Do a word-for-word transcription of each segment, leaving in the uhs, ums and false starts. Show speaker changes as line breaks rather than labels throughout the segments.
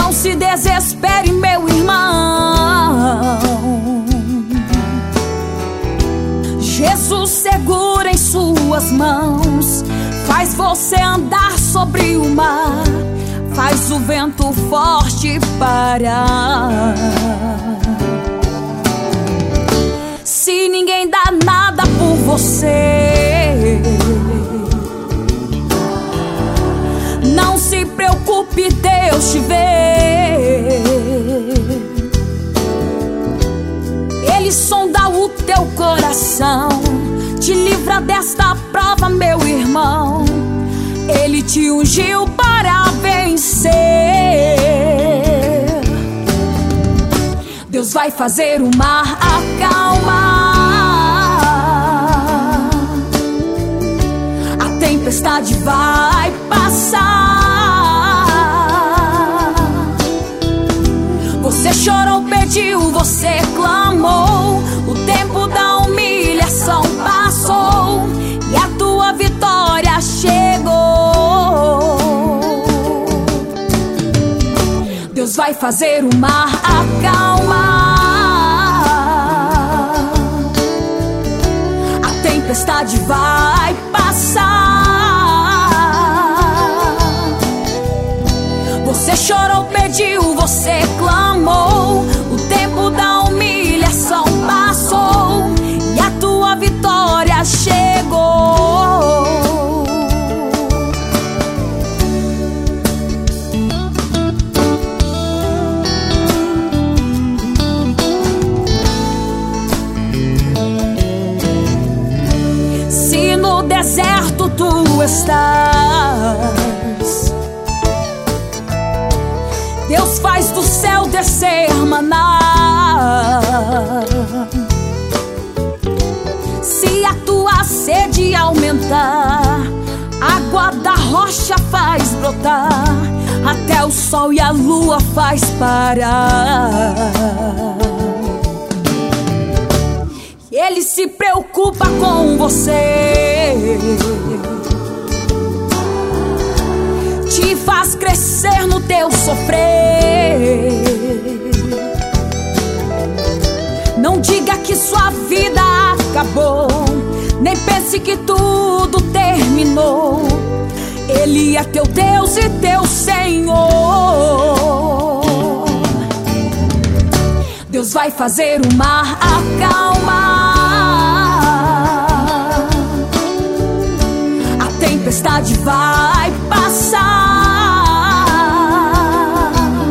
Não se desespere, meu irmão. Jesus segura em suas mãos, faz você andar sobre o mar, faz o vento forte parar. Se ninguém dá nada por você, não se preocupe, Deus te vê. Ele sonda o teu coração, te livra desta prova, meu irmão. Ele te ungiu para vencer. Deus vai fazer o mar acalmar, a tempestade vai passar. Você chorou, pediu, você clamou, o tempo da humilhação passou e a tua vitória chegou. Deus vai fazer o mar acalmar, a tempestade vai passar. Você chorou, pediu, você clamou, o tempo da humilhação passou e a tua vitória chegou. Se no deserto tu estás, Deus faz do céu descer maná. Se a tua sede aumentar, água da rocha faz brotar, até o sol e a lua faz parar. Ele se preocupa com você, te faz crescer no teu sofrer. Não diga que sua vida acabou, nem pense que tudo terminou. Ele é teu Deus e teu Senhor. Deus vai fazer o mar acalmar, a tempestade vai passar.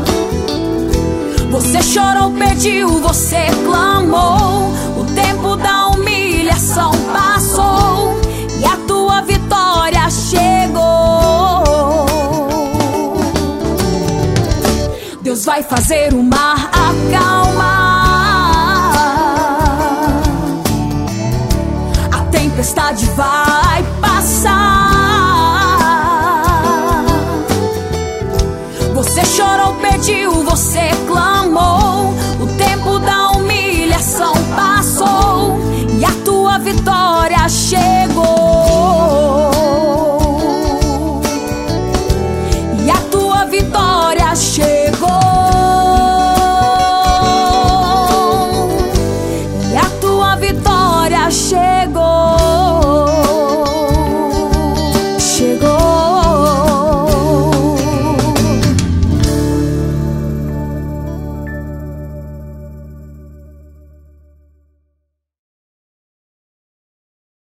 Você chorou, pediu, você clamou, o tempo da humilhação passou e a tua vitória chegou. Deus vai fazer o mar acalmar, a tempestade vai